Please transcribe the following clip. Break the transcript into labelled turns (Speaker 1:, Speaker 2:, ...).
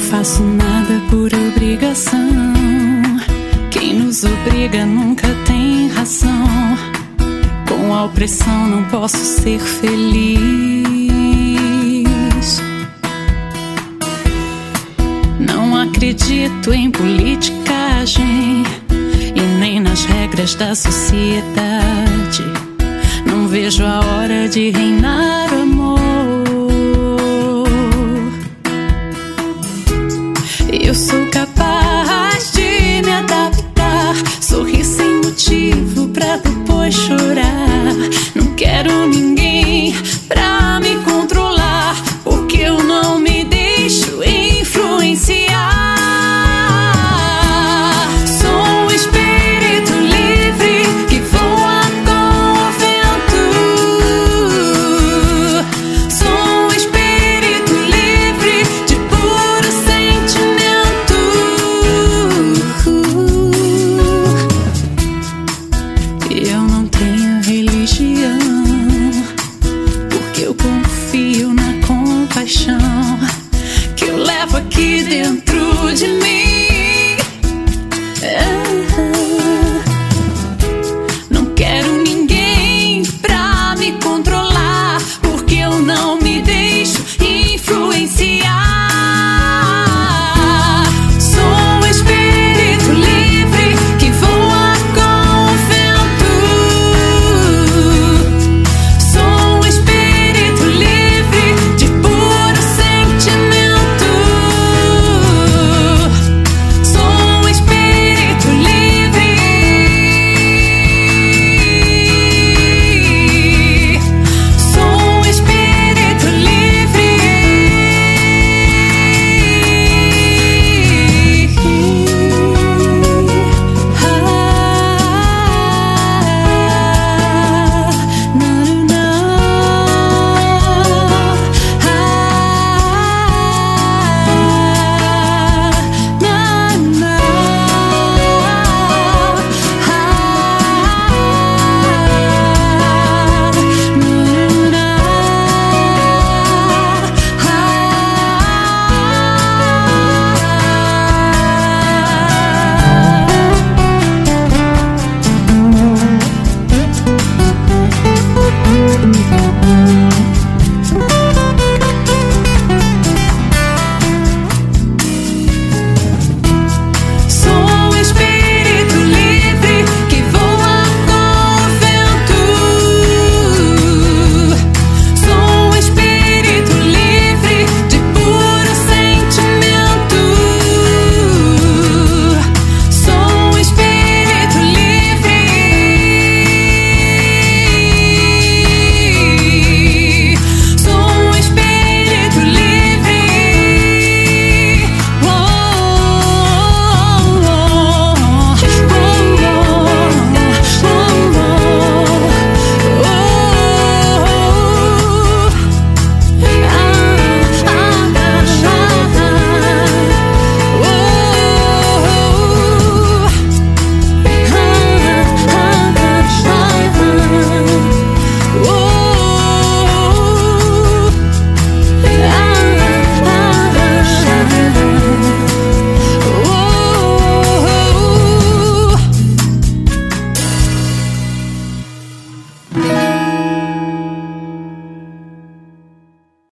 Speaker 1: faço nada por obrigação. Quem nos obriga nunca tem razão. Com a opressão não posso ser feliz. Não acredito em politicagem e nem nas regras da sociedade. Não vejo a hora de reinar o amor. Eu sou capaz de me adaptar, sorrir sem motivo pra depois chorar. Não quero ninguém pra me controlar, porque eu não me deixo influenciar. Sou um espírito livre que voa com o vento. Sou um espírito livre de puro sentimento. Eu não tenho religião, porque eu confio na compaixão que eu levo aqui dentro.